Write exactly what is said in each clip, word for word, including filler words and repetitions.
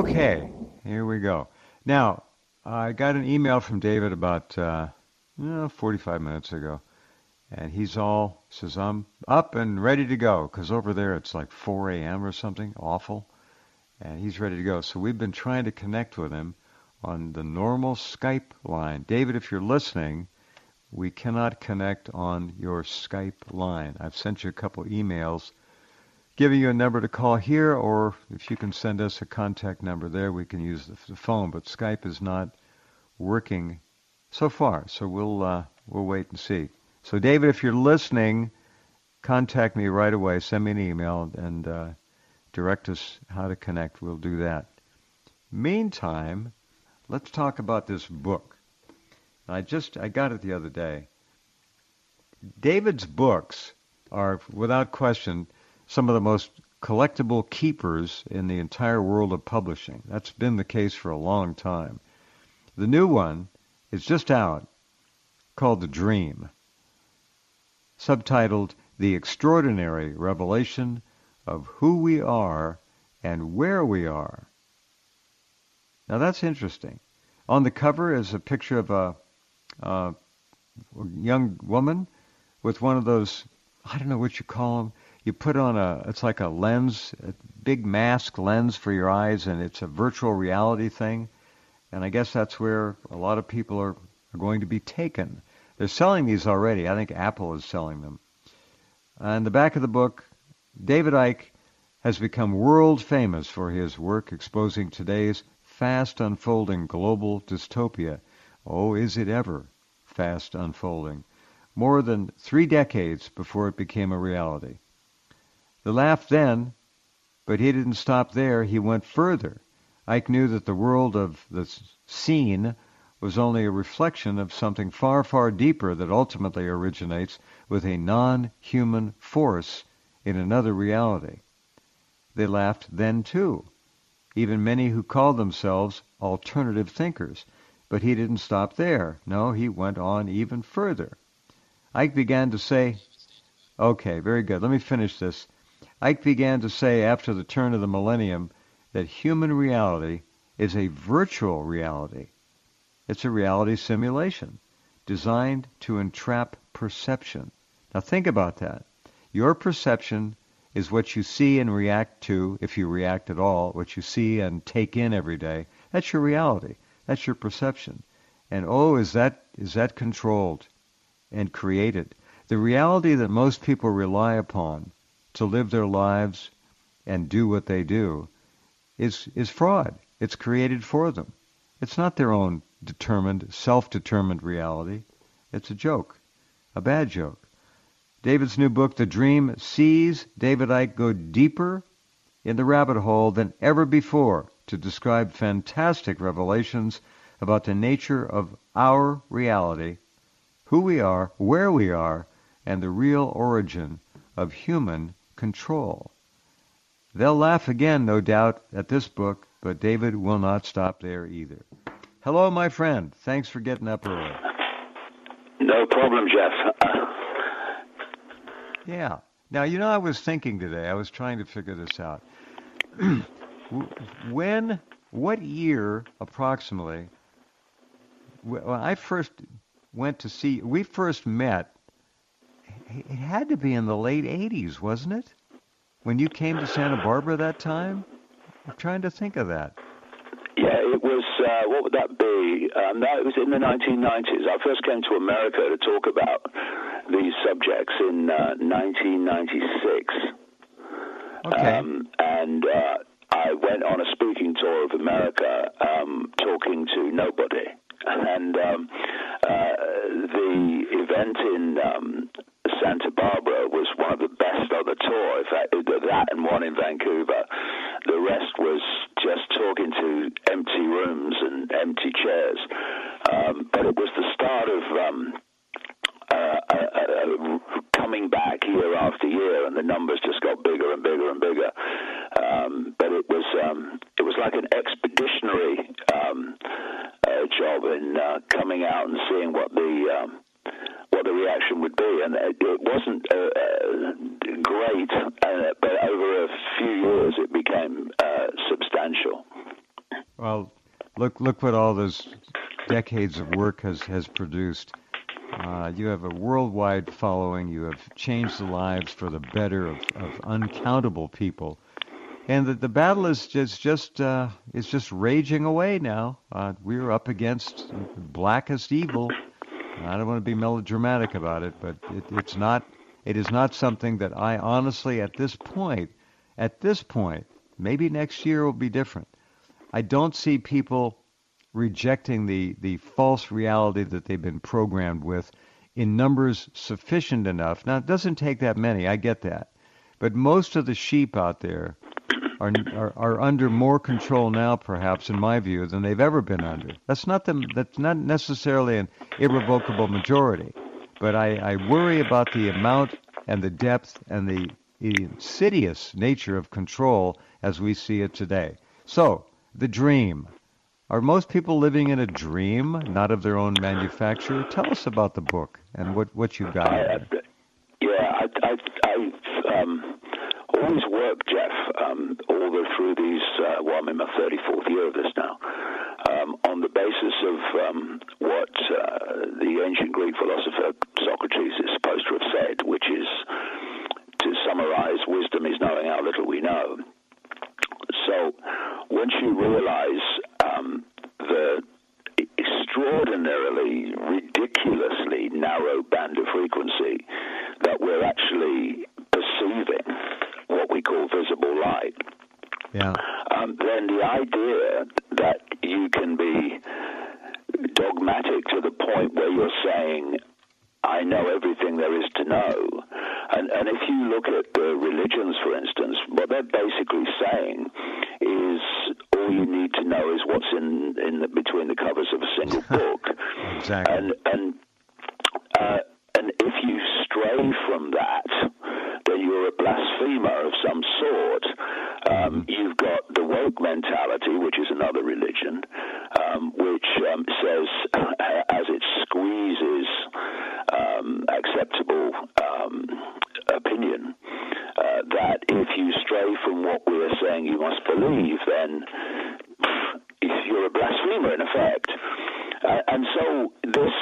Okay, here we go. Now, I got an email from David about uh, oh, forty-five minutes ago, and he's all says, I'm up and ready to go, because over there it's like four a.m. or something, awful, and he's ready to go. So we've been trying to connect with him on the normal Skype line. David, if you're listening, we cannot connect on your Skype line. I've sent you a couple emails giving you a number to call here, or if you can send us a contact number there, we can use the, the phone. But Skype is not working so far, so we'll uh, we'll wait and see. So, David, if you're listening, contact me right away. Send me an email and uh, direct us how to connect. We'll do that. Meantime, let's talk about this book. I just I got it the other day. David's books are, without question, some of the most collectible keepers in the entire world of publishing. That's been the case for a long time. The new one is just out, called The Dream, subtitled The Extraordinary Revelation of Who We Are and Where We Are. Now that's interesting. On the cover is a picture of a, a young woman with one of those, I don't know what you call them, you put on a, it's like a lens, a big mask lens for your eyes, and it's a virtual reality thing. And I guess that's where a lot of people are, are going to be taken. They're selling these already. I think Apple is selling them. On the back of the book, David Icke has become world famous for his work exposing today's fast unfolding global dystopia. Oh, is it ever fast unfolding? More than three decades before it became a reality. The laugh then, but he didn't stop there. He went further. Icke knew that the world of the scene was only a reflection of something far, far deeper that ultimately originates with a non-human force in another reality. They laughed then too, even many who called themselves alternative thinkers. But he didn't stop there. No, he went on even further. Icke began to say, okay, very good, let me finish this. Icke began to say after the turn of the millennium that human reality is a virtual reality. It's a reality simulation designed to entrap perception. Now think about that. Your perception is what you see and react to, if you react at all, what you see and take in every day. That's your reality. That's your perception. And oh, is that is that controlled and created? The reality that most people rely upon to live their lives and do what they do is is fraud. It's created for them. It's not their own determined, self-determined reality. It's a joke, a bad joke. David's new book, The Dream, sees David Icke go deeper in the rabbit hole than ever before to describe fantastic revelations about the nature of our reality, who we are, where we are, and the real origin of human control. They'll laugh again, no doubt, at this book, but David will not stop there either. Hello, my friend. Thanks for getting up early. No problem, Jeff. Yeah. Now, you know, I was thinking today, I was trying to figure this out. When, what year, approximately, when I first went to see, we first met, it had to be in the late eighties, wasn't it? When you came to Santa Barbara that time? I'm trying to think of that. Yeah, it was, uh, what would that be? Um, that was in the nineteen nineties. I first came to America to talk about these subjects in uh, nineteen ninety-six. Okay. Um, and uh, I went on a speaking tour of America, um, talking to nobody. And um, uh, the event in um, Santa Barbara was one of the best of the tour. In fact, that and one in Vancouver. The rest was just talking to empty rooms and empty chairs. Um, but it was the start of um, uh, uh, uh, coming back year after year, and the numbers just got bigger and bigger and bigger. Um, but it was um, it was like an expeditionary um, uh, job in uh, coming out and seeing what the um, what the reaction would be, and it, it wasn't uh, uh, great, uh, but over a few years it became uh, substantial. Well, look look what all those decades of work has has produced. Uh, you have a worldwide following. You have changed the lives for the better of, of uncountable people, and the, the battle is just just uh, is just raging away now. Uh, we're up against the blackest evil. I don't want to be melodramatic about it, but it, it's not. It is not something that I honestly, at this point, at this point, maybe next year will be different. I don't see people rejecting the, the false reality that they've been programmed with in numbers sufficient enough. Now, it doesn't take that many, I get that. But most of the sheep out there are, are, are under more control now, perhaps, in my view, than they've ever been under. That's not, the, that's not necessarily an irrevocable majority. But I, I worry about the amount and the depth and the insidious nature of control as we see it today. So, the dream. Are most people living in a dream, not of their own manufacture? Tell us about the book and what, what you got. I, yeah, I, I, I've um, always worked, Jeff, um, all the, through these, uh, well, I'm in my thirty-fourth year of this now, um, on the basis of um, what uh, the ancient Greek philosopher Socrates is supposed to have said, which is, to summarize, wisdom is knowing how little we know. So once you realize um, the extraordinarily, ridiculously narrow band of frequency that we're actually perceiving, what we call visible light, yeah. um, then the idea that you can be dogmatic to the point where you're saying, I know everything there is to know. And, and if you look at the religions, for instance, what they're basically saying is all you need to know is what's in, in the, between the covers of a single book. Exactly. And, and, uh, and if you stray from that, then you're a blasphemer of some sort. Um, you've got the woke mentality, which is another religion, um, which um, says, as it squeezes um, acceptable um, opinion, uh, that if you stray from what we're saying you must believe, then pff, you're a blasphemer, in effect. Uh, and so this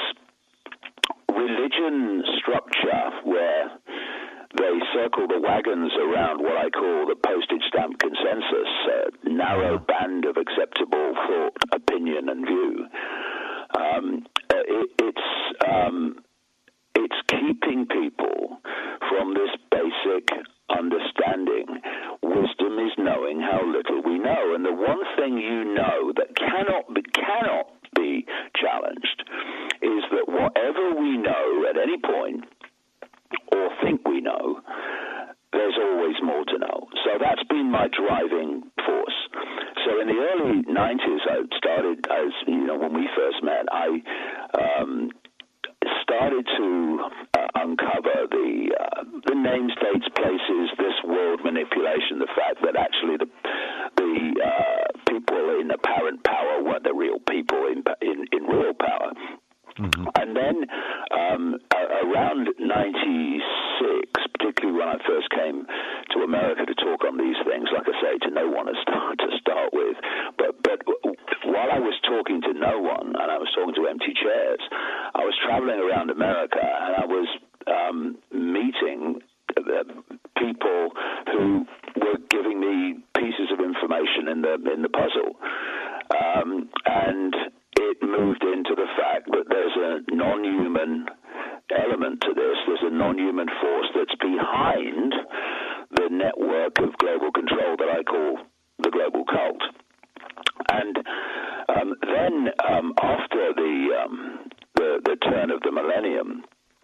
religion structure where they circle the wagons around what I call the postage stamp consensus, a narrow band of acceptable thought, opinion, and view. Um, it, it's um, it's keeping people from this basic understanding. Wisdom is knowing how little we know, and the one thing you know that cannot be, cannot be challenged is that whatever we know at any point, or think we know, there's always more to know. So that's been my driving force. So in the early nineties, I started, as you know, when we first met, I um, started to uh, uncover the uh, the names, dates, places, this world manipulation, the fact that actually the the uh, people in apparent power weren't the real people in in, in real power. Mm-hmm. And then um, around ninety-six, particularly when I first came to America to talk on these things, like I say, to no one to start, to start with, but but while I was talking to no one and I was talking to empty chairs, I was traveling around America and I was um, meeting uh, people who were giving me pieces of information in the in the puzzle, um, and it moved into the fact that there's a non-human element to this. There's a non-human force that's behind the network of global control that I call the global cult. And um, then um, after the, um, the the turn of the millennium,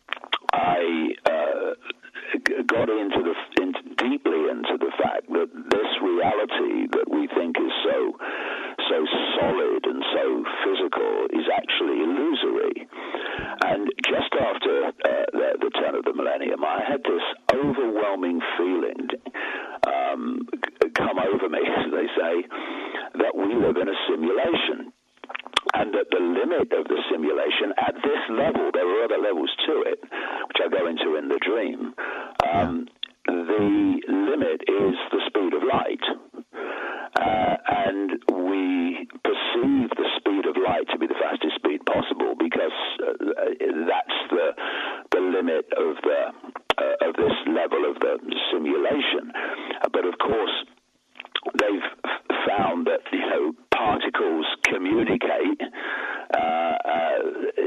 I uh, got into the into, deeply into the fact that this reality that we think is so so solid and so physical is actually illusory. And just after uh, the, the turn of the millennium, I had this overwhelming feeling um, come over me, as they say, that we live in a simulation. And at the limit of the simulation, at this level, there are other levels to it, which I go into in the dream, um, the limit is the speed of light. Uh, and we level of the simulation. But of course, they've found that, you know, particles communicate uh, uh,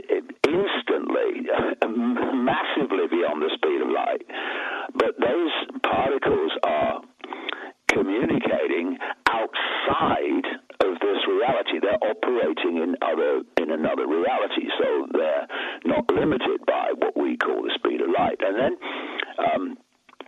instantly, uh, massively beyond the speed of light. But those particles are communicating outside of this reality. They're operating in other in another reality, so they're not limited by what we call the speed of light. And then um,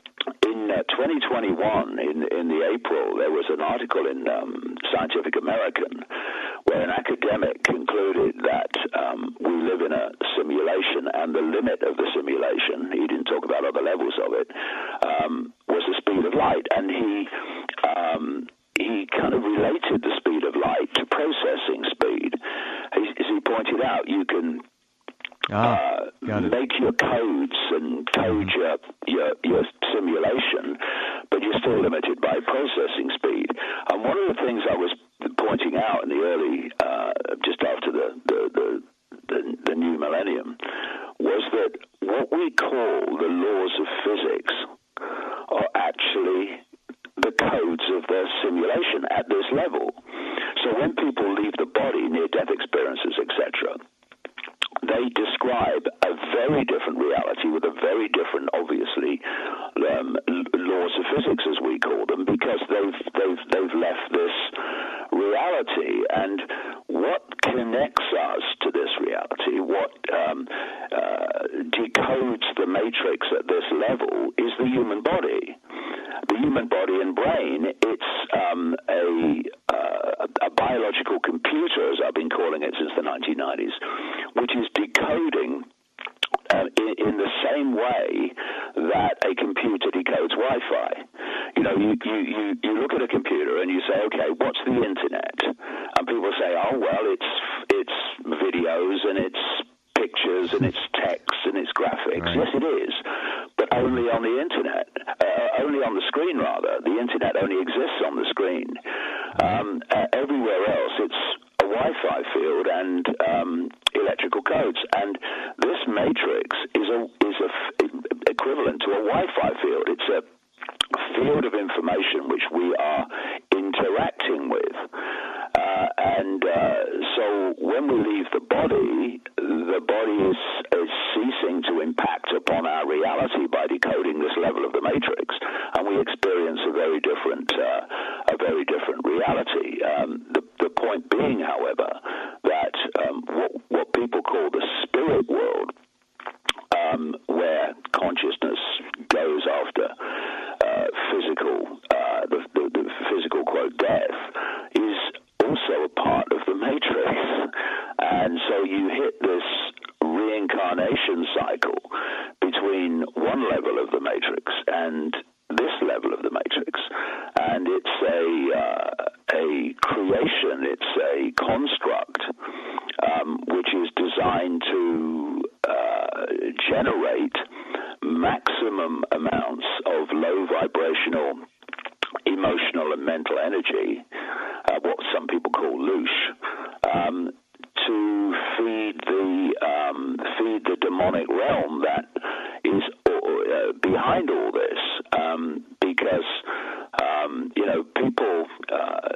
in uh, twenty twenty-one, in in the April, there was an article in um, Scientific American where an academic concluded that um, we live in a simulation, and the limit of the simulation, he didn't talk about other levels of it, um, was the speed of light. And he um, he kind of related the speed of light to processing speed. As he pointed out, you can ah, uh, make your codes and code your, your your simulation, but you're still limited by processing speed. And one of the things I was pointing out in the early, uh, just after the the, the the the new millennium, was that what we call the laws of physics are actually the codes of their simulation at this level. So when people leave the body, near-death experiences, et cetera, they describe a very different reality with a very different, obviously, um, laws of physics, as we call them, because they've they've they've left this reality. And what connects us to this reality, what um, uh, decodes the matrix at this level, is the human body. The human body and brain, it's um, a, uh, a biological computer, as I've been calling it since the nineteen nineties, which is decoding uh, in, in the same way that a computer decodes Wi-Fi. You know, you, you, you, you look at a computer and you say, okay, what's the internet? And people say, oh, well, it's it's videos and it's pictures and it's text and it's graphics. Right. Yes, it is, but only on the internet, uh, only on the screen, rather. The internet only exists on the screen. Um, uh, everywhere else, it's a Wi-Fi field and um, electrical codes. And this matrix is a is a f- equivalent to a Wi-Fi field. It's a field of information which we are interacting with. Uh, and uh, so when we leave the body, the body is, is ceasing to impact upon our reality by decoding this level of the matrix, and we experience a very different, uh, a very different reality. Um, the, the point being, however, that um, what, what people call the spirit world, um, where consciousness goes after uh, physical, uh, the, the, the physical quote death, is also a part of the matrix. And so you hit this reincarnation cycle between one level of the matrix and this level of the matrix, and it's a uh, a creation, it's a construct um, which is designed to uh, generate maximum amounts of low vibrational emotional and mental energy, uh, what some people call loosh, um, to feed the um, feed the demonic realm that is uh, behind all this. Um, because um, you know, people uh,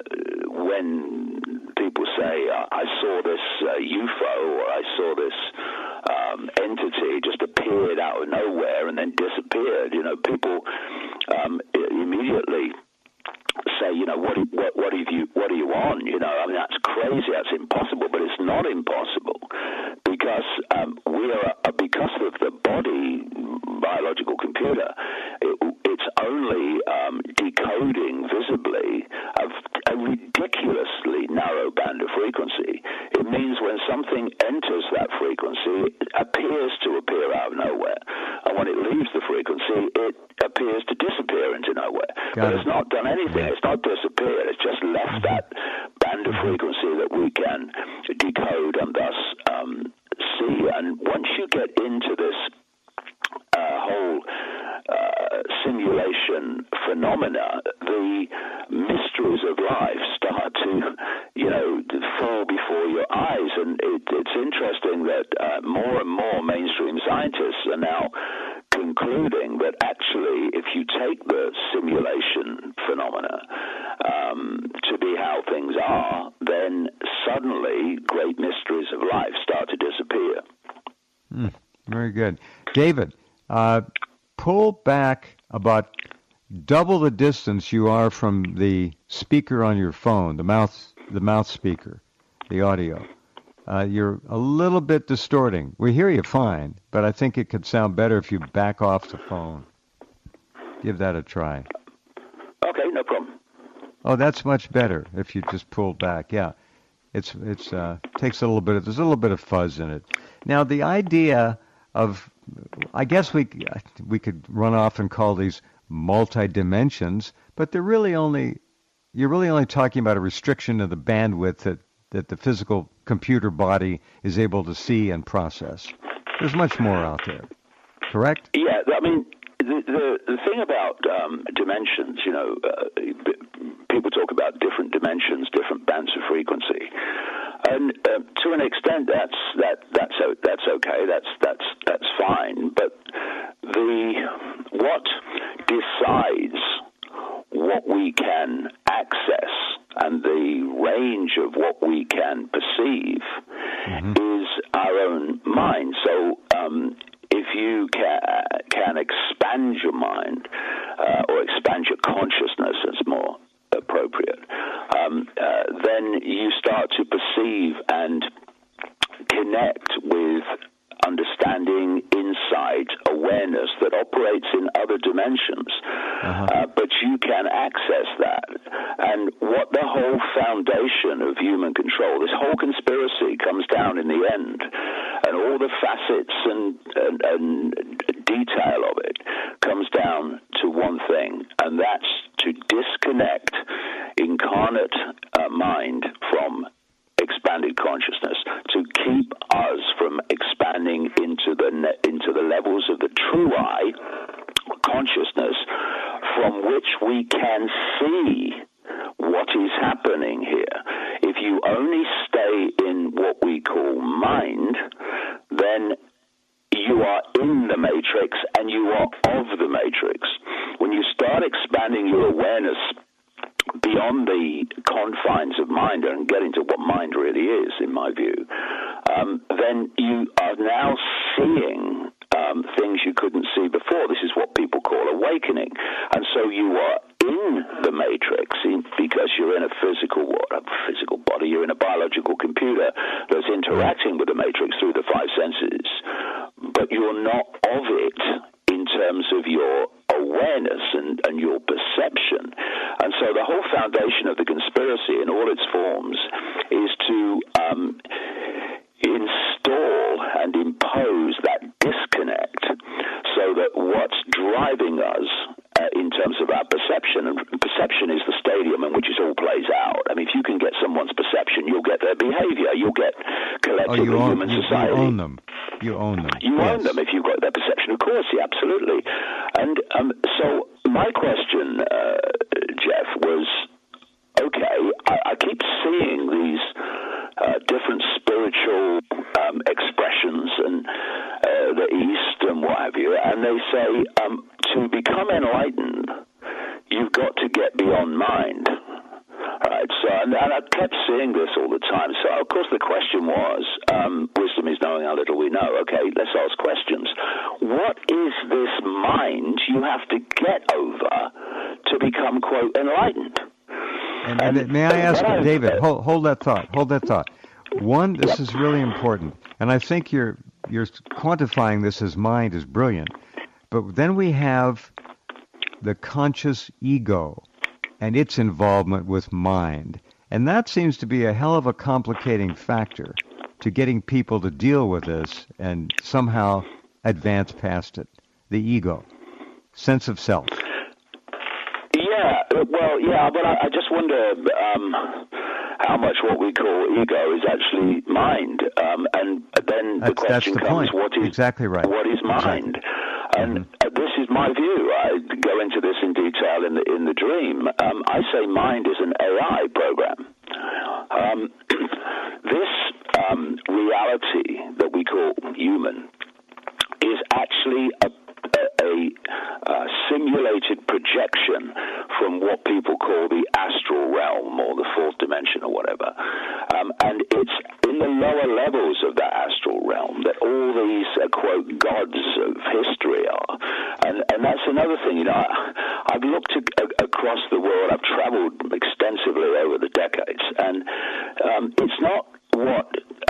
when people say uh, I saw this uh, U F O or I saw this um, entity just appeared out of nowhere and then disappeared, you know, people um, immediately say, you know, what, what what have you what are you on? You know, I mean, that's crazy, that's impossible, but it's not impossible because um, we are because of the body biological computer. It, it's only um, decoding visibly a, a ridiculously narrow band of frequency. It means when something enters that frequency, it appears to appear out of nowhere, and when it leaves the frequency, it appears to disappear into nowhere. Got but it. It's not done anything. It's not disappeared. It's just left that band of frequency that we can decode and thus um, see. And once you get into this uh, whole uh, simulation phenomena, the mysteries of life start to, you know, fall before your eyes. And it, it's interesting that uh, more and more mainstream scientists are now con- concluding that actually, if you take the simulation phenomena um, to be how things are, then suddenly great mysteries of life start to disappear. Mm, very good. David, uh, pull back about double the distance you are from the speaker on your phone, the mouth, the mouth speaker, the audio. Uh, you're a little bit distorting. We hear you fine, but I think it could sound better if you back off the phone. Give that a try. Okay, no problem. Oh, that's much better if you just pull back. Yeah, it's it's uh, takes a little bit of there's a little bit of fuzz in it. Now the idea of, I guess we we could run off and call these multi-dimensions, but they're really only you're really only talking about a restriction of the bandwidth that that the physical computer body is able to see and process. There's much more out there, correct? Yeah, I mean, the the, the thing about um, dimensions, you know, uh, people talk about different dimensions, different bands of frequency, and uh, to an extent, that's that that's that's okay, that's that's that's fine. But the what decides what we can access and the range of what we can perceive mm-hmm. is our own mind. So um, if you can, can expand your mind uh, or expand your consciousness, as more appropriate, um, uh, then you start to perceive and connect with understanding, insight, awareness that operates in other dimensions. Uh-huh. Uh, but you can access that. And what the whole foundation of human control, this whole conspiracy comes down in the end, and all the facets and, and, and detail of it comes down to one thing, and that's to disconnect incarnate uh, mind from expanded consciousness, to keep us from expanding into the ne- into the levels of the true I consciousness, from which we can see what is happening here. If you only stay in what we call mind, then you are in the matrix and you are of the matrix. When you start expanding your awareness beyond the confines of mind and get into what mind really is, in my view, um, then you are now seeing um, things you couldn't see before. This is what people call awakening. And so you are in the matrix in, because you're in a physical, what, a physical body, you're in a biological computer that's interacting with the matrix through the five senses, but you're not of it in terms of your awareness and, and your perception. And so the whole foundation of the conspiracy in all its forms is to um, install and impose that disconnect so that what's driving us uh, in terms of our perception, and perception is the stadium in which it all plays out. I mean, if you can get someone's perception, you'll get their behavior, you'll get collectively oh, you own, human you, society. You own them. You own them. You yes. own them if you've got their perception, of course, yeah, absolutely. And um, so my question, uh, Jeff, was, okay, I, I keep seeing these uh, different spiritual um, expressions and uh, the East and what have you, and they say um, to become enlightened, you've got to get beyond mind. Right, so and, and I kept seeing this all the time. So of course the question was, um, wisdom is knowing how little we know. Okay, let's ask questions. What is this mind you have to get over to become, quote, enlightened? And, and, and may I ask, I, David, hold, hold that thought. Hold that thought. One, this is really important, and I think you're you're quantifying this as mind is brilliant. But then we have the conscious ego and its involvement with mind. And that seems to be a hell of a complicating factor to getting people to deal with this and somehow advance past it. The ego, sense of self. Yeah, well, yeah, but I, I just wonder um, how much what we call ego is actually mind. Um, and then that's, the question that's the comes, point. what is, exactly right. what is mind? Exactly. And mm-hmm. this is my view. I go into this in detail in the in the dream. Um, I say mind is an A I program. Um, this um, reality that we call human is actually a, a, a uh, simulated projection from what people call the astral realm or the fourth dimension or whatever. Um, and it's in the lower levels of that astral realm that all these, uh, quote, gods of history are. And, and that's another thing, you know, I, I've looked to, uh, across the world, I've traveled extensively over the decades, and um, it's not what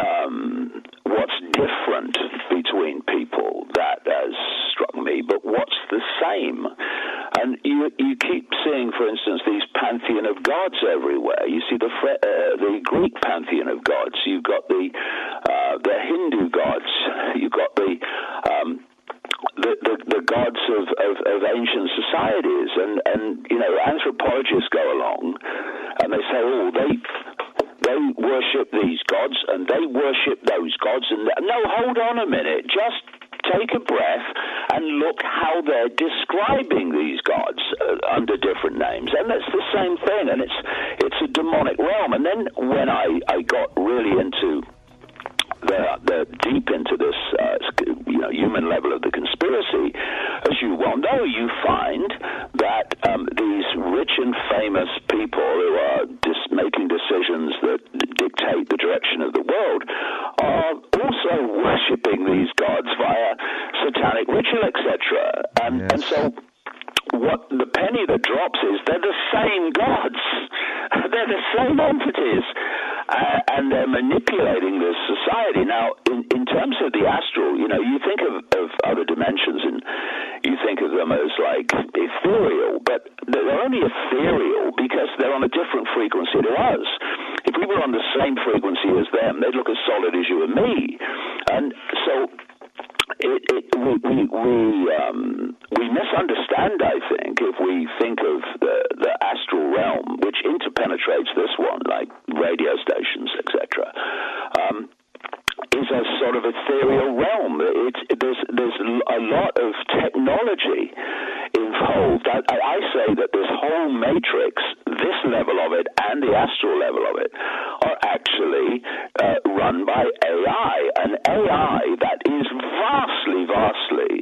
um, what's different between people that has struck me, but what's the same. And you you keep seeing, for instance, these pantheon of gods everywhere. You see the uh, the Greek pantheon of gods. You've got the uh, the Hindu gods. You've got the um, The, the, the gods of, of, of ancient societies, and, and you know, anthropologists go along and they say, oh, they they worship these gods and they worship those gods, and no, hold on a minute, just take a breath and look how they're describing these gods uh, under different names, and that's the same thing, and it's it's a demonic realm. And then when I, I got really into the, the deep into this, uh, you know, human level of the conspiracy, as you well know, you find that um, these rich and famous people who are dis- making decisions that d- dictate the direction of the world are also worshipping these gods via satanic ritual, et cetera. Um, yes. And so what the penny that drops is they're the same gods. They're the same entities. Uh, and they're manipulating this society. Now, in, in terms of the astral, you know, you think of, of other dimensions and you think of them as like ethereal, but they're only ethereal because they're on a different frequency to us. If we were on the same frequency as them, they'd look as solid as you and me. And so It, it, we we we, um, we misunderstand, I think, if we think of the, the astral realm, which interpenetrates this one, like radio stations, et cetera, um, is a sort of ethereal realm. It, it, there's there's a lot of technology involved. I, I say that this whole matrix, this level of it and the astral level of it, are actually uh, run by A I, an A I that is vastly, vastly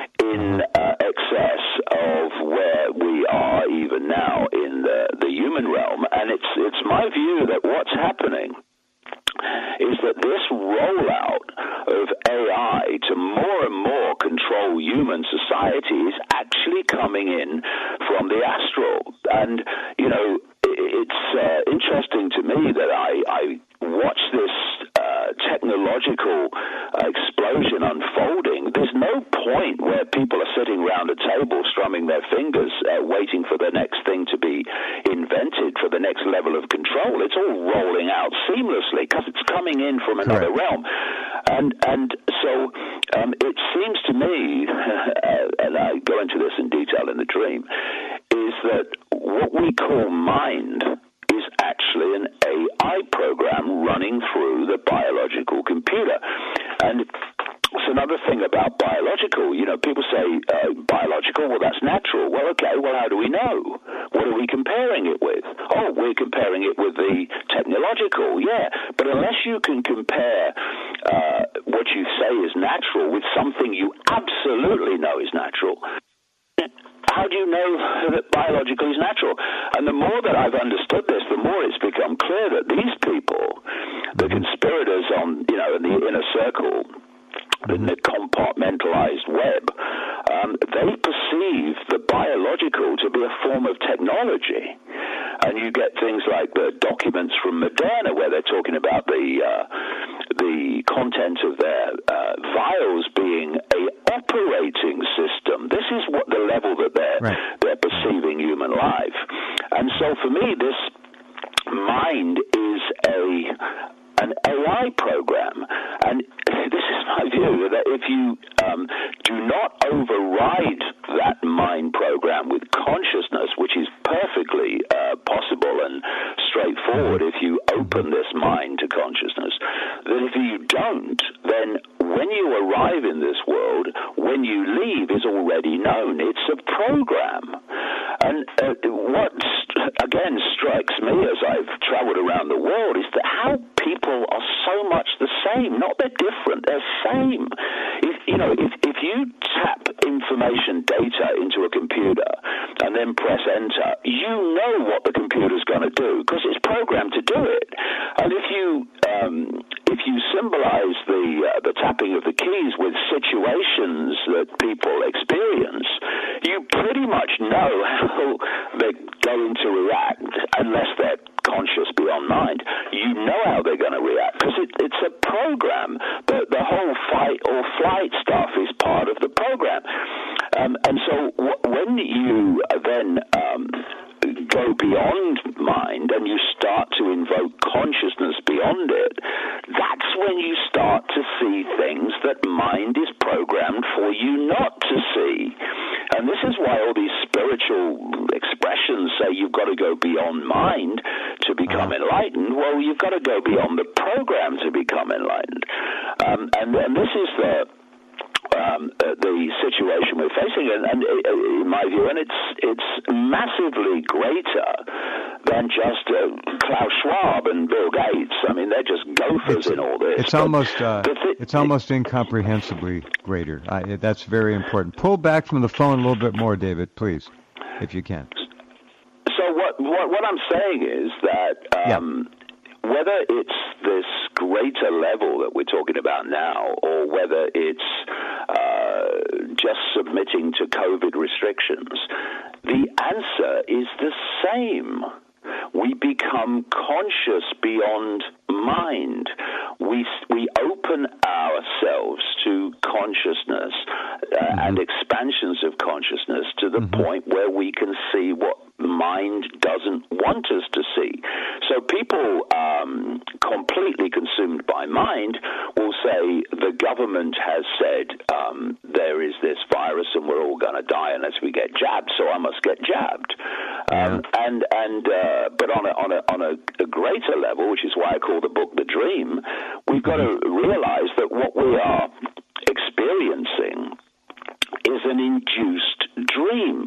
in uh, excess of where we are even now in the, the human realm. And it's it's my view that what's happening is that this rollout of A I to more and more control human society is actually coming in from the astral. And, you know, it's uh, interesting to me that I, I watch this uh, technological uh, explosion unfolding. There's no point where people are sitting around a table strumming their fingers uh, waiting for the next thing to be invented, for the next level of control. It's all rolling out seamlessly because it's coming in from another Correct. realm. And and so um, it seems to me, uh, and I go into this in detail in the dream, is that what we call mind is actually an A I program running through the biological computer. And it's another thing about biological. You know, people say uh, biological, well, that's natural. Well, okay, well, how do we know? What are we comparing it with? Oh, we're comparing it with the technological, yeah. But unless you can compare uh, what you say is natural with something you absolutely know is natural, how do you know that biological is natural? And the more that I've understood this, the more it's become clear that these people, the conspirators on, you know, in the inner circle, in the compartmentalized web, um, they perceive the biological to be a form of technology. And you get things like the documents from Moderna where they're talking about the uh, the content of their uh, vials being a operating system. This is what the level that they're right. they're perceiving human life. And so for me, this mind is a an A I program, and this is my view, that if you um, do not override that mind program with consciousness, which is perfectly uh, possible and straightforward if you open this mind to consciousness, that if you don't, then when you arrive in this world, when you leave is already known. It's a program. And uh, what, again, strikes me as I've traveled around the world is that how people are so much the same. Not they're different, they're same. If, you know, if, if you tap information then press enter, you know what the computer's going to do because it's programmed to do it. And if you um, if you symbolize the uh, the tapping of the keys with situations that people experience, you pretty much know how they're going to react unless they're conscious beyond mind. You know how they're going to react because it, it's a program. The, the whole fight or flight stuff is part of the program. Um, and so w- when you then um, go beyond mind and you start to invoke consciousness beyond it, that's when you start to see things that mind is programmed for you not to see. And this is why all these spiritual expressions say you've got to go beyond mind to become uh-huh. enlightened. Well, you've got to go beyond the program to become enlightened. Um, and, and this is the Um, uh, the situation we're facing, and, and uh, in my view, and it's it's massively greater than just uh, Klaus Schwab and Bill Gates. I mean, they're just gophers it's, in all this. It's but almost uh, th- it's almost incomprehensibly greater. I, that's very important. Pull back from the phone a little bit more, David, please, if you can. So what what, what I'm saying is that. Um, yeah. Whether it's this greater level that we're talking about now, or whether it's uh, just submitting to COVID restrictions, the answer is the same. We become conscious beyond mind. We we open ourselves to consciousness uh, mm-hmm. and expansions of consciousness to the mm-hmm. point where we can see what mind doesn't want us to see. So people um, completely consumed by mind will say the government has said um, there is this virus and we're all going to die unless we get jabbed, so I must get jabbed. Um, yeah. And and uh, but on a on a on a, a greater level, which is why I call the book The Dream, we've got to realize that what we are experiencing is an induced dream.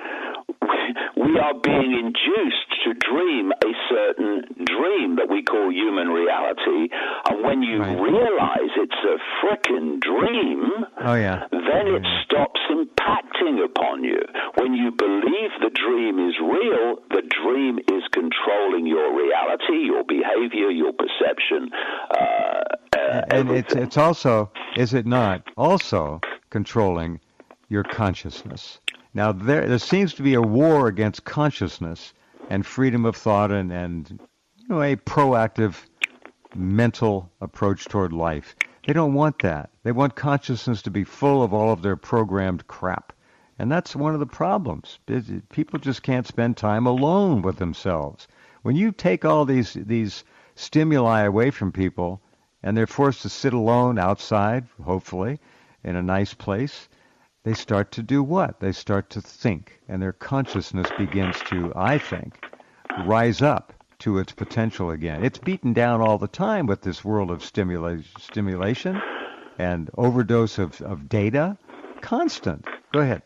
We are being induced to dream a certain dream that we call human reality, and when you right. realize it's a frickin' dream, oh, yeah. then oh, it yeah. stops impacting upon you. When you believe the dream is real, the dream is controlling your reality, your behavior, your perception. Uh, uh, and it's, it's also, is it not, also controlling your consciousness. Now, there, there seems to be a war against consciousness and freedom of thought and, and you know, a proactive mental approach toward life. They don't want that. They want consciousness to be full of all of their programmed crap. And that's one of the problems. People just can't spend time alone with themselves. When you take all these these stimuli away from people and they're forced to sit alone outside, hopefully, in a nice place, they start to do what? They start to think, and their consciousness begins to, I think, rise up to its potential again. It's beaten down all the time with this world of stimula- stimulation and overdose of, of data. Constant. Go ahead.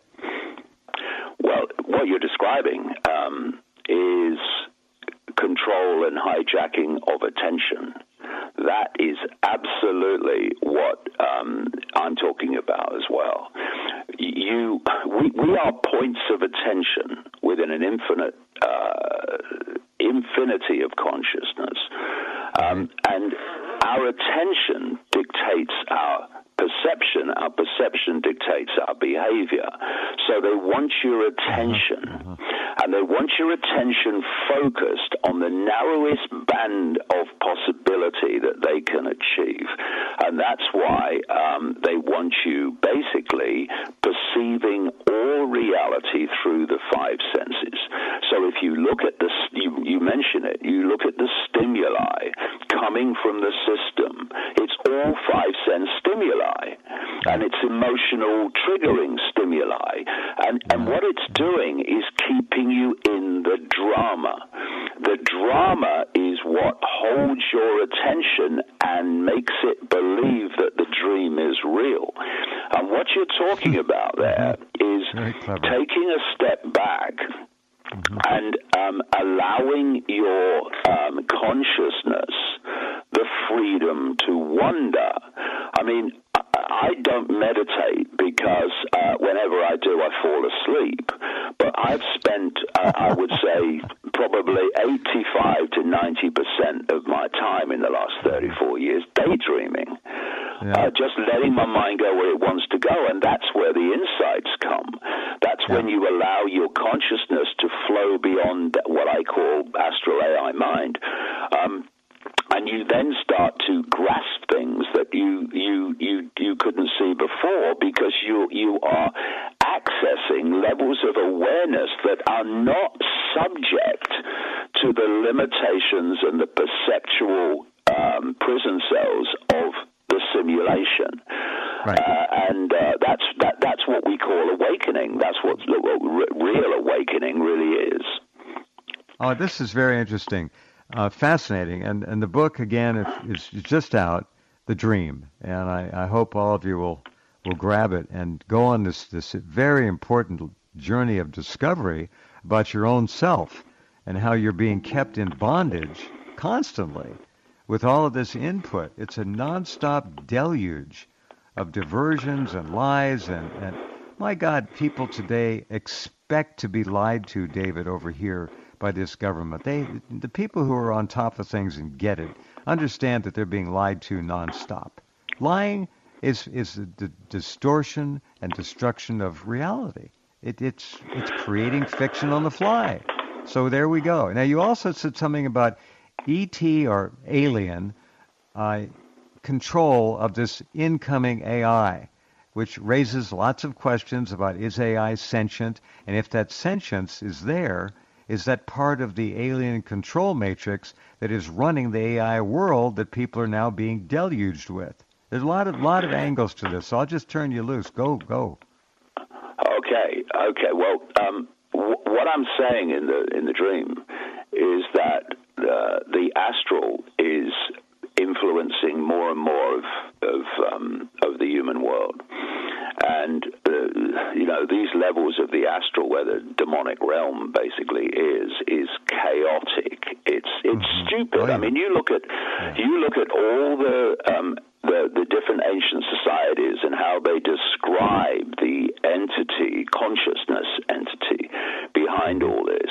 Well, what you're describing um, is control and hijacking of attention. That is absolutely what um, I'm talking about as well. You, we, we are points of attention within an infinite uh, infinity of consciousness, um, and our attention dictates our perception. Our perception dictates our behavior. So they want your attention, uh-huh. Uh-huh. and they want your attention focused on the narrowest band of possibility that they can achieve. And that's why um, they want you basically perceiving all reality through the five senses. So if you look at the, you, you mention it, you look at the stimuli coming from the system, it's all five sense stimuli, and it's emotional triggering stimuli. And, and what it's doing is keeping you in the drama. The drama is what holds your attention and makes it believe that the dream is real. And what you're talking about there is taking a step back mm-hmm. and um, allowing your um, consciousness the freedom to wonder. I mean, I don't meditate because uh, whenever I do, I fall asleep. But I've spent, uh, I would say, probably eighty-five to ninety percent of my time in the last thirty-four years daydreaming, yeah. uh, just letting my mind go where it wants to go, and that's where the insights come. That's yeah. when you allow your consciousness to flow beyond what I call astral A I mind. Um, And you then start to grasp things that you you you, you couldn't see before, because you you are accessing levels of awareness that are not subject to the limitations and the perceptual um, prison cells of the simulation. Right. Uh, and uh, that's that that's what we call awakening. That's what, what real awakening really is. Oh, this is very interesting. Uh, fascinating, and and the book again is, is just out, The Dream, and I, I hope all of you will will grab it and go on this this very important journey of discovery about your own self and how you're being kept in bondage constantly with all of this input. It's a nonstop deluge of diversions and lies, and, and my God, people today expect to be lied to, David, over here by this government. They, the people who are on top of things and get it, understand that they're being lied to nonstop. Lying is is the distortion and destruction of reality. It, it's it's creating fiction on the fly. So there we go. Now you also said something about E T or alien uh, control of this incoming A I, which raises lots of questions about, is A I sentient, and if that sentience is there, is that part of the alien control matrix that is running the A I world that people are now being deluged with? There's a lot of lot of angles to this, so I'll just turn you loose. Go, go. Okay, okay. Well, um, w- what I'm saying in the in the dream is that uh, the astral is influencing more and more of of, um, of the human world. And, uh, you know, these levels of the astral, where the demonic realm basically is, is chaotic. It's it's mm-hmm. stupid. Oh, yeah. I mean, you look at yeah. you look at all the, um, the the different ancient societies and how they describe the entity, consciousness entity behind all this.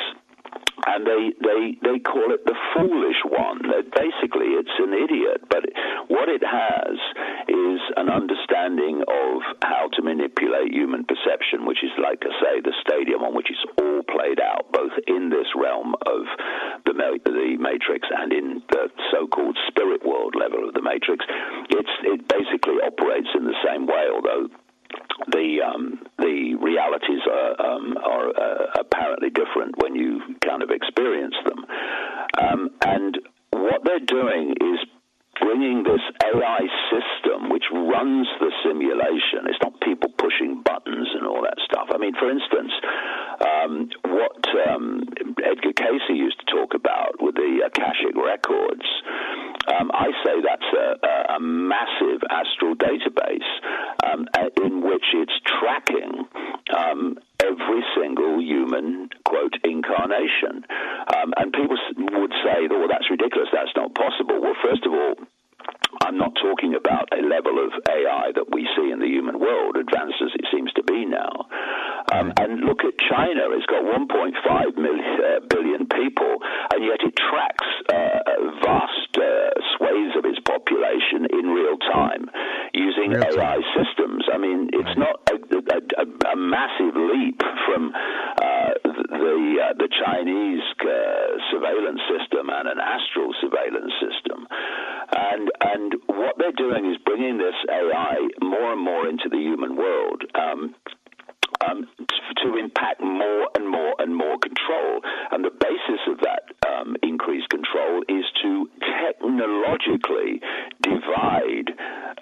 And they, they, they call it the foolish one. Basically, it's an idiot. But what it has is an understanding of how to manipulate human perception, which is, like I say, the stadium on which it's all played out, both in this realm of the, the Matrix and in the so-called spirit world level of the Matrix. It's, it basically operates in the same way, although the um, the realities are, um, are uh, apparently different when you kind of experience them. Um, and what they're doing is bringing this A I system which runs the simulation. It's not people pushing buttons and all that stuff. I mean, for instance, um, what um, Edgar Cayce used to talk about with the Akashic Records, um, I say that's a, a massive astral database um, in which it's tracking um, every single human, quote, incarnation. Um, and people would say, oh, well, that's ridiculous, that's not possible. Well, first of all, I'm not talking about a level of A I that we see in the human world, advanced as it seems to be now. Um, and look at China. It's got one point five million, uh, billion people, and yet it tracks uh, vast uh, swathes of its population in real time using real time. A I systems. I mean, it's not a, a, a massive leap from uh, the uh, the Chinese uh, surveillance system and an astral surveillance system. And and what they're doing is bringing this A I more and more into the human world um, um, to, to impact more and more and more control. And the basis of that um, increased control is to technologically divide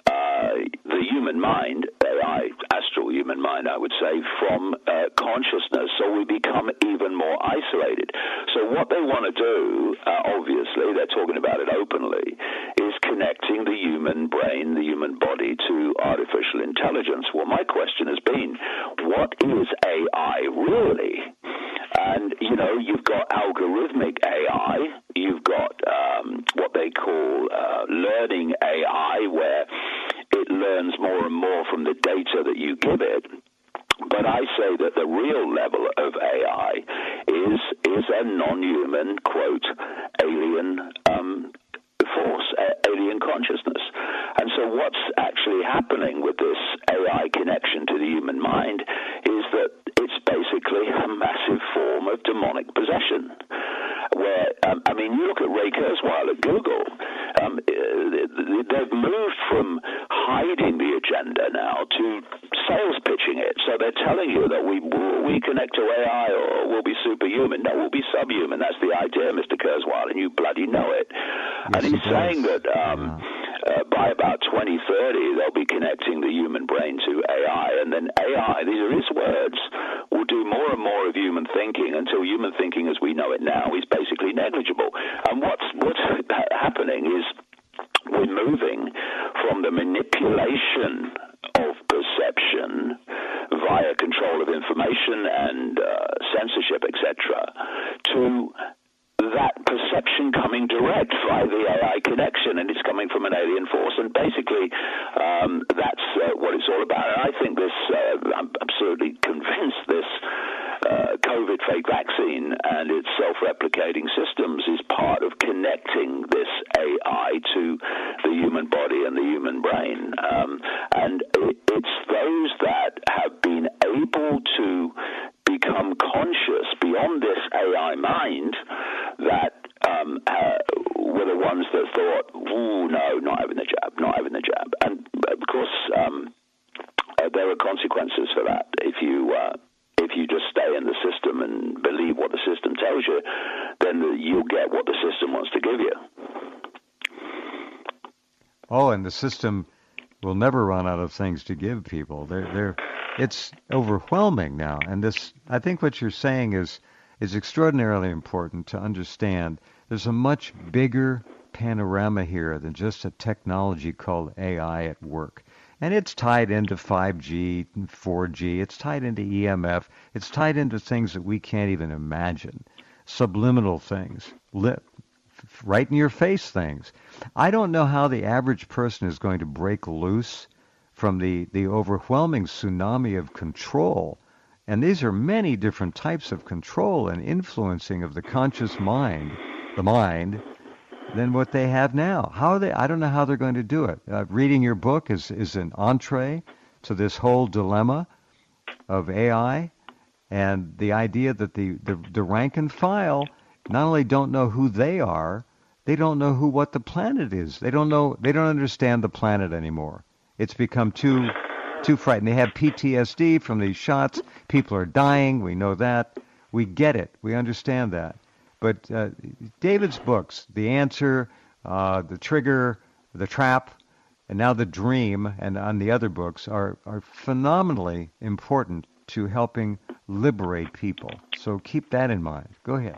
uh, the human mind, A I, astral human mind, I would say, from uh, consciousness, so we become even more isolated. So what they want to do, uh, obviously, they're talking about it openly, is connecting the human brain, the human body, to artificial intelligence. Well, my question has been, what is A I really? And, you know, you've got algorithmic A I, you've got um, what they call uh, learning A I, where it learns more and more from the data that you give it. But I say that the real level of A I is is a non-human, quote, alien um, force, a- alien consciousness. And so what's actually happening with this A I connection to the human mind is that it's basically a massive form of demonic possession. Where, um, I mean, you look at Ray Kurzweil at Google, um, they've moved from hiding the agenda now to sales pitching it. So they're telling you that we we connect to A I or we'll be superhuman. No, we'll be subhuman. That's the idea, Mister Kurzweil, and you bloody know it. Yes, and he's he saying does. that um, yeah. uh, by about twenty thirty, they'll be connecting the human brain to A I, and then A I, these are his words, will do more and more of human thinking until human thinking as we know it now is basically negligible. And what's, what's happening is we're moving from the manipulation of perception via control of information and uh, censorship, et cetera, to that perception coming direct via the A I connection, and it's coming from an alien force. And basically, um, that's uh, what it's all about. And I think this, uh, I'm absolutely convinced this uh, COVID fake vaccine and its self-replicating systems is part of connecting this A I to the human body and the human brain. Um, and it, it's those that have been able to become conscious beyond this A I mind that um, uh, were the ones that thought, ooh, no, not having the jab, not having the jab. And of course, um, uh, there are consequences for that. If you uh, if you just stay in the system and believe what the system tells you, then you'll get what the system wants to give you. Oh, and the system will never run out of things to give people. They're, they're, it's overwhelming now. And this, I think what you're saying is, is extraordinarily important to understand. There's a much bigger panorama here than just a technology called A I at work. And it's tied into five G and four G. It's tied into E M F. It's tied into things that we can't even imagine. Subliminal things, lip, right in your face things. I don't know how the average person is going to break loose from the, the overwhelming tsunami of control. And these are many different types of control and influencing of the conscious mind, the mind, than what they have now. How are they? I don't know how they're going to do it. Uh, reading your book is, is an entree to this whole dilemma of A I and the idea that the, the, the rank and file not only don't know who they are, they don't know who what the planet is. They don't know. They don't understand the planet anymore. It's become too too frightening. They have P T S D from these shots. People are dying. We know that. We get it. We understand that. But uh, David's books, The Answer, uh, The Trigger, The Trap, and now The Dream, and on the other books, are, are phenomenally important to helping liberate people. So keep that in mind. Go ahead.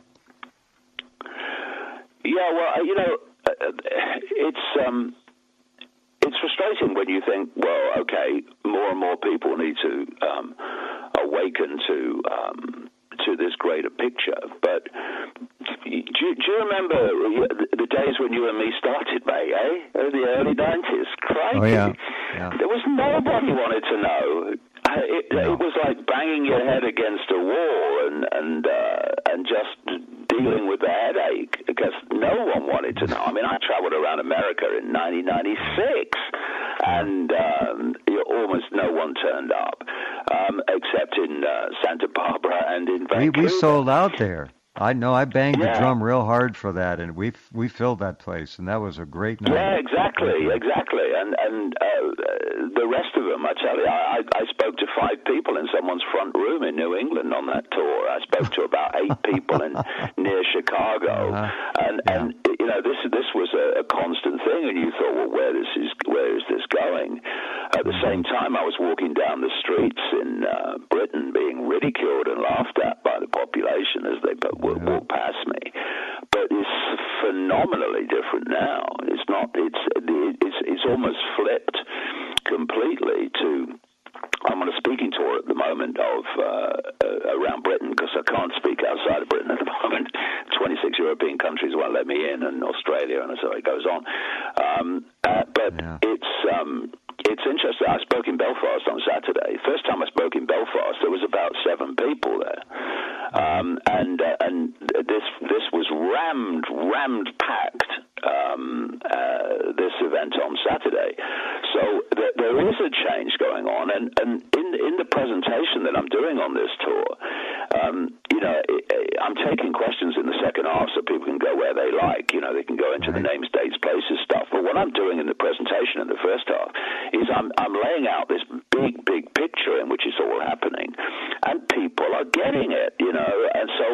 Yeah, well, you know, it's um, it's frustrating when you think, well, okay, more and more people need to um, awaken to um, to this greater picture. But do you, do you remember the days when you and me started, mate, eh? In the early nineties? Crikey. Oh, yeah. yeah. There was nobody wanted to know. It, no. it was like banging your head against a wall and and uh, and just dealing with the headache because no one wanted to know. I mean, I traveled around America in nineteen ninety-six, and um, almost no one turned up, um, except in uh, Santa Barbara and in Vancouver. We, we sold out there. I know. I banged yeah. the drum real hard for that, and we we filled that place, and that was a great night. Yeah, exactly, exactly. And and uh, the rest of them, I tell you, I, I spoke to five people in someone's front room in New England on that tour. I spoke to about eight people in near Chicago, uh-huh. and yeah. and you know this this was a, a constant thing. And you thought, well, where this is where is this going? At the same time, I was walking down the streets in uh, Britain, being ridiculed and laughed at by the population as they would yeah. walk past me. But it's phenomenally different now. It's not. It's it's it's almost flipped completely to. I'm on a speaking tour at the moment of uh, uh, around Britain because I can't speak outside of Britain at the moment. twenty-six European countries won't let me in, and Australia, and so it goes on. Um, uh, but yeah. it's um, it's interesting. I spoke in Belfast on Saturday. First time I spoke in Belfast, there was about seven people. Um, and uh, and this this was rammed, rammed packed, um, uh, this event on Saturday. So th- there is a change going on. And, and in, in the presentation that I'm doing on this tour, um, you know, I'm taking questions in the second half so people can go where they like. You know, they can go into right. the names, dates, places stuff. But what I'm doing in the presentation in the first half is I'm, I'm laying out this big, big picture in which it's all happening. And people are getting it, you know. And so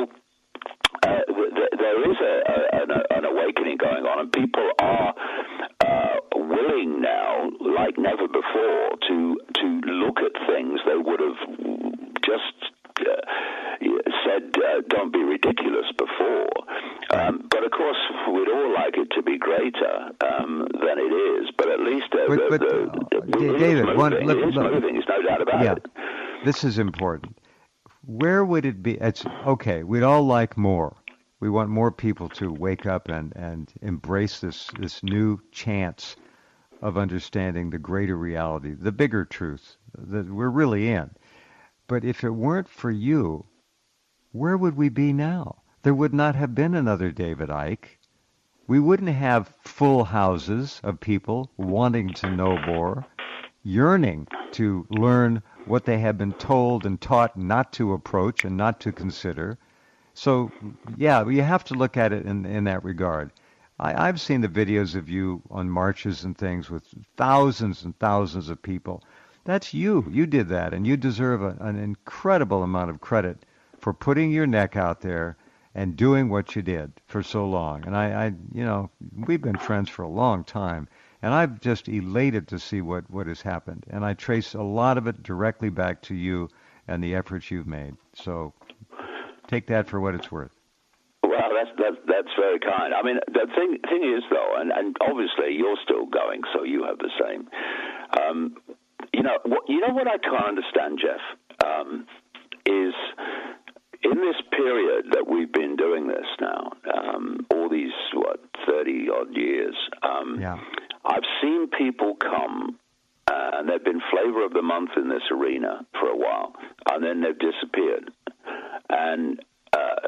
uh, th- there is a, a, an, an awakening going on, and people are uh, willing now, like never before, to, to look at things they would have just Uh, said, uh, don't be ridiculous before. Um, but of course, we'd all like it to be greater um, than it is. But at least uh, but, the, but, the, uh, the, it David, is one, moving. look, it is look, moving. There's no doubt about yeah, it. This is important. Where would it be? It's okay. We'd all like more. We want more people to wake up and, and embrace this, this new chance of understanding the greater reality, the bigger truth that we're really in. But if it weren't for you, where would we be now? There would not have been another David Icke. We wouldn't have full houses of people wanting to know more, yearning to learn what they have been told and taught not to approach and not to consider. So, yeah, you have to look at it in, in that regard. I, I've seen the videos of you on marches and things with thousands and thousands of people. That's you. You did that, and you deserve a, an incredible amount of credit for putting your neck out there and doing what you did for so long. And I, I, you know, we've been friends for a long time, and I'm just elated to see what, what has happened. And I trace a lot of it directly back to you and the efforts you've made. So take that for what it's worth. Well, that's that's that's very kind. I mean, the thing thing is though, and, and obviously you're still going, so you have the same. Um, You know, what, you know what I can't understand, Jeff, um, is in this period that we've been doing this now, um, all these, what, thirty-odd years, um, yeah. I've seen people come, uh, and they've been flavor of the month in this arena for a while, and then they've disappeared. And uh,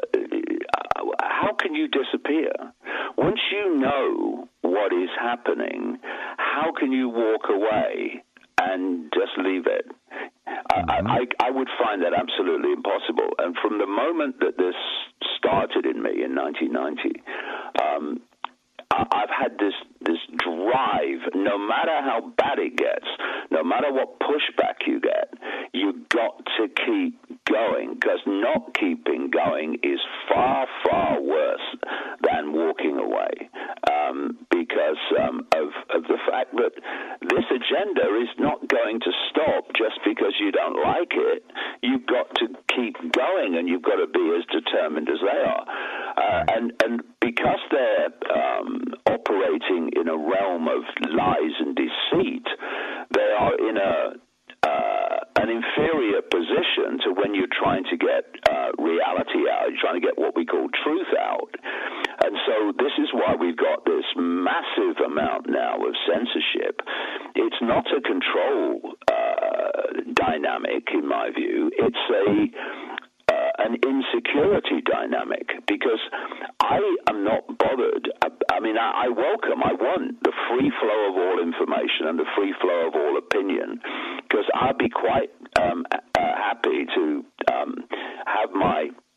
how can you disappear? Once you know what is happening, how can you walk away and just leave it? Mm-hmm. I, I, I would find that absolutely impossible. And from the moment that this started in me in nineteen ninety, um, I, I've had this this drive. No matter how bad it gets, no matter what pushback you get, you got to keep going, because not keeping going is far, far worse than walking away, um, because um, of, of the fact that this agenda is not going to stop just because you don't like it. You've got to keep going, and you've got to be as determined as they are. Uh, and, and because they're um, operating in a realm of lies and deceit, they are in a Uh, an inferior position to when you're trying to get uh, reality out, you're trying to get what we call truth out. And so this is why we've got this massive amount now of censorship. It's not a control uh, dynamic, in my view. It's a uh, an insecurity dynamic, because I am not bothered. I, I mean, I, I welcome, I want the free flow of all information and the free flow of all opinion, because I'd be quite um, uh, happy to um, have my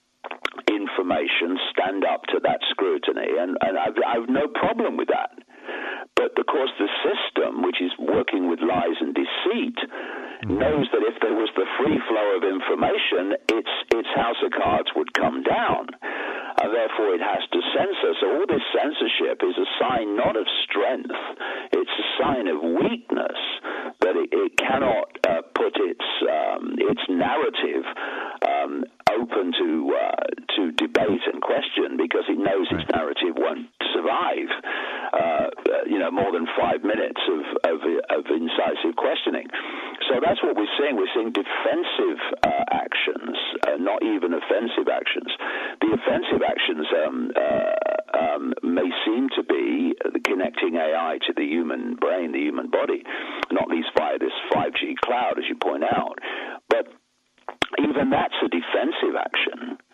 information stand up to that scrutiny, and, and I've, I've no problem with that. But of course the system, which is working with lies and deceit, knows that if there was the free flow of information, its its house of cards would come down, and therefore it has to censor. So all this censorship is a sign not of strength, it's a sign of weakness, that it, it cannot uh, put its um, its narrative um, open to uh, to debate and question, because it knows its narrative won't survive uh, you know more than five minutes of, of, of incisive questioning. So that's what we're seeing. We're seeing defensive uh, actions, uh, not even offensive actions. The offensive actions um, uh, um, may seem to be connecting A I to the human brain, the human body, not least via this five G cloud, as you point out. But even that's a defensive action.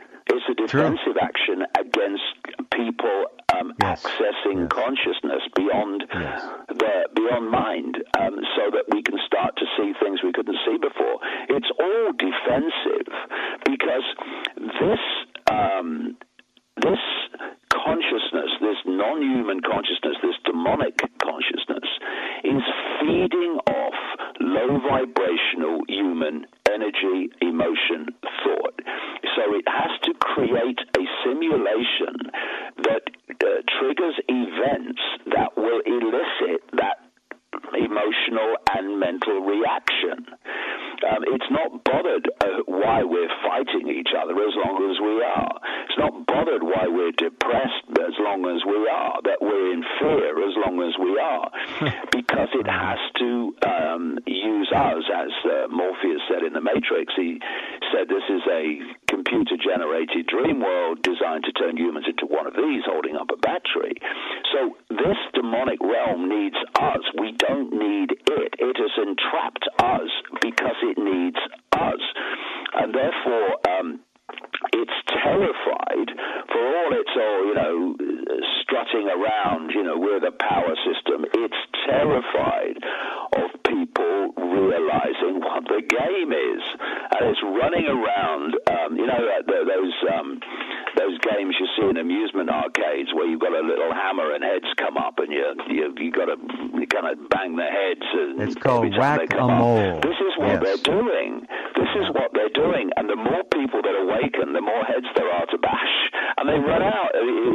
a defensive True. action against people um, yes. accessing yes. consciousness beyond yes. their beyond mind, um, so that we can start to see things we couldn't see before. It's all defensive because this um, this consciousness, this non-human consciousness, this demonic consciousness, is feeding off low vibrational human energy, emotion, thought. So it has to create a simulation that uh, triggers events that will elicit that emotional and mental reaction. Um, it's not bothered uh, why we're fighting each other as long as we are. It's not bothered why we're depressed as long as we are, that we're in fear as long as we are, because it has to um, use us, as uh, Morpheus said in The Matrix. He said this is a computer-generated dream world designed to turn humans into one of these holding up a battery. So this demonic realm needs us. We don't need it. It has entrapped us because it needs us. And therefore, um, it's terrified for all its, oh, you know, strutting around, you know, we're the power system. It's terrified of people realizing what the game is. And it's running around, um, you know, those um, those games you see in amusement arcades where you've got a little hammer and heads come up and you you you got to you kind of bang the heads. And it's called whack-a-mole. This is what yes. they're doing. This is what they're doing. And the more people that awaken, the more heads there are to bash. And they run out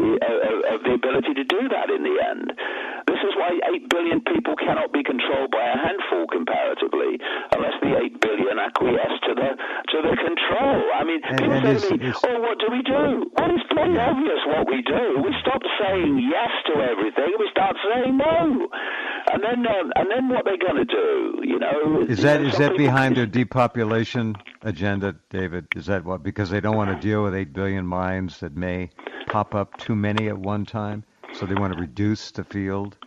of the ability to do that in the end. This is why eight billion people cannot be controlled by a handful comparatively, unless the eight billion acquiesce to the to the control. I mean, and, people and say to me, oh, what do we do? Well, it's pretty obvious what we do. We stop saying yes to everything, and we start saying no. And then, um, and then what they're going to do, you know? Is that you know, is that behind their depopulation agenda, David? Is that what? Because they don't want to deal with eight billion minds that may pop up too many at one time, so they want to reduce the field?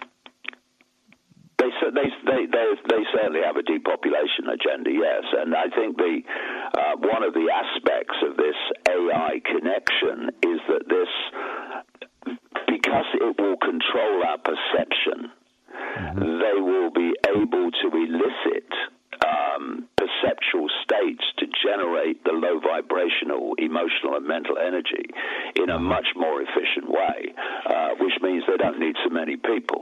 They they they they, they certainly have a depopulation agenda, yes, and I think the uh, one of the aspects of this A I connection is that this, because it will control our perception, mm-hmm. they will be able to elicit um, perceptual states to generate the low vibrational, emotional, and mental energy in a much more efficient way, uh, which means they don't need so many people.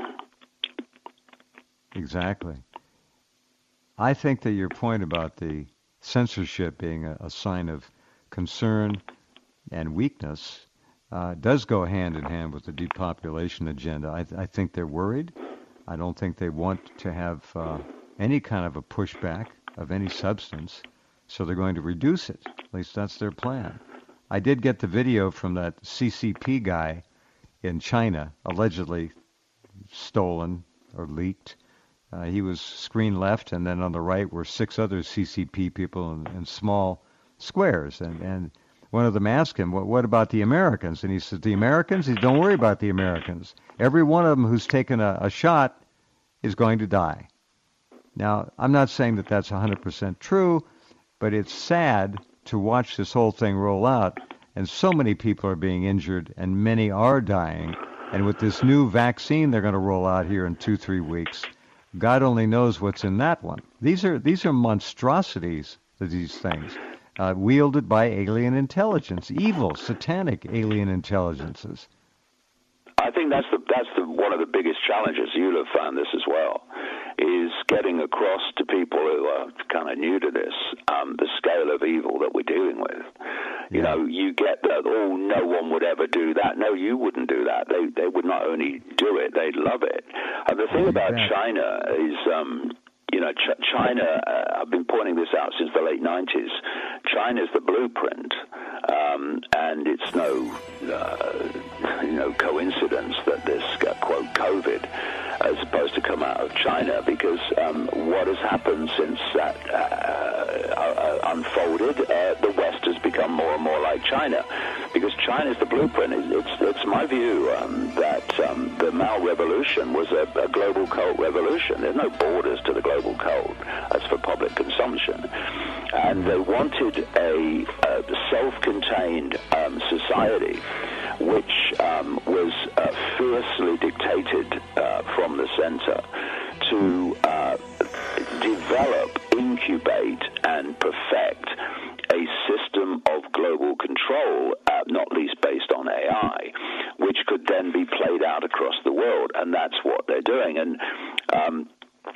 Exactly. I think that your point about the censorship being a, a sign of concern and weakness uh, does go hand in hand with the depopulation agenda. I, th- I think they're worried. I don't think they want to have uh, any kind of a pushback of any substance, so they're going to reduce it. At least that's their plan. I did get the video from that C C P guy in China, allegedly stolen or leaked. Uh, he was screen left, and then on the right were six other C C P people in, in small squares. And, and one of them asked him, what, what about the Americans? And he said, the Americans? He said, don't worry about the Americans. Every one of them who's taken a, a shot is going to die. Now, I'm not saying that that's one hundred percent true, but it's sad to watch this whole thing roll out, and so many people are being injured, and many are dying. And with this new vaccine they're going to roll out here in two, three weeks, God only knows what's in that one. These are these are monstrosities, these things, uh, wielded by alien intelligence, evil, satanic alien intelligences. I think that's the that's the one of the biggest challenges. You'll have found this as well, is getting across to people who are kind of new to this um, the scale of evil that we're dealing with. You Yeah. know, you get that, oh, no one would ever do that. No, you wouldn't do that. They they would not only do it, they'd love it. And the thing You about bet. China is, um, you know, Ch- China, uh, I've been pointing this out since the late nineties, China's the blueprint. Um, and it's no, uh, you know, coincidence that this, uh, quote, COVID is supposed to come out of China, because um, what has happened since that uh, uh, unfolded, uh, the West has become more and more like China. because China's the blueprint. It's, it's my view um, that um, the Mao Revolution was a, a global cult revolution. There's no borders to the global cult as for public consumption. And they wanted a, a self-contained um, society which um, was uh, fiercely dictated uh, from the center to uh, develop, incubate, and perfect a system of global control, uh, not least based on A I, which could then be played out across the world, and that's what they're doing. And um,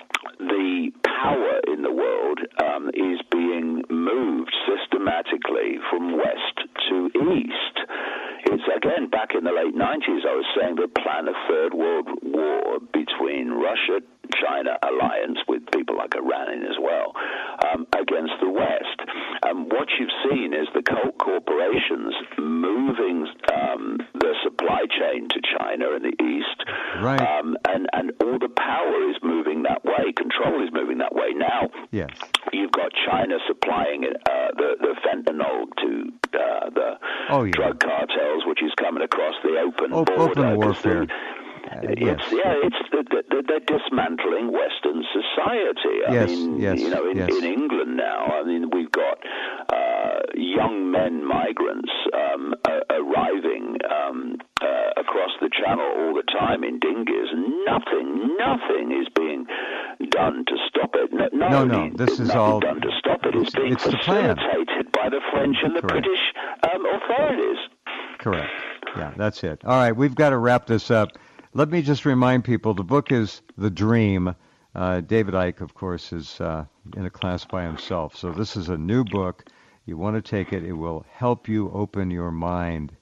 the power in the world um, is being moved systematically from west to east. It's, again, back in the late nineties, I was saying they plan a third world war between Russia, China alliance with people like Iran in as well, um, against the West. Um, what you've seen is the cult corporations moving um, the supply chain to China in the East, right. um, and, and all the power is moving that way. Control is moving that way. Now, yes. You've got China supplying uh, the, the fentanyl to uh, the oh, yeah. drug cartels, which is coming across the open o- border. Open warfare. Uh, yes. It's, yeah, it's they're, they're dismantling Western society. I yes, mean, yes, you know, in, yes. in England now, I mean, we've got uh, young men migrants um, uh, arriving um, uh, across the channel all the time in dinghies, and nothing, nothing is being done to stop it. No, no, no this is all done to stop it. It's, it's being it's facilitated by the French and the Correct. British um, authorities. Correct. Yeah, that's it. All right, we've got to wrap this up. Let me just remind people, the book is The Dream. Uh, David Icke, of course, is uh, in a class by himself. So this is a new book. You want to take it. It will help you open your mind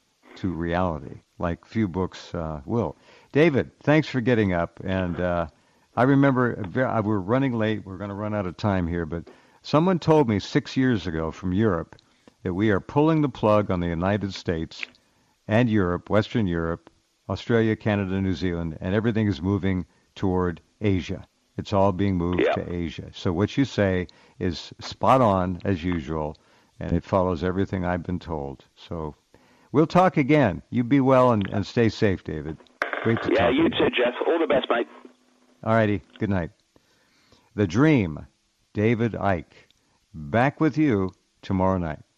to reality, like few books uh, will. David, thanks for getting up. And uh, I remember, we're running late. We're going to run out of time here. But someone told me six years ago from Europe that we are pulling the plug on the United States and Europe, Western Europe, Australia, Canada, New Zealand, and everything is moving toward Asia. It's all being moved yeah. to Asia. So what you say is spot on, as usual, and it follows everything I've been told. So we'll talk again. You be well and, and stay safe, David. Great to yeah, talk to you. Yeah, you too, Jeff. All the best, mate. All righty. Good night. The Dream, David Icke. Back with you tomorrow night.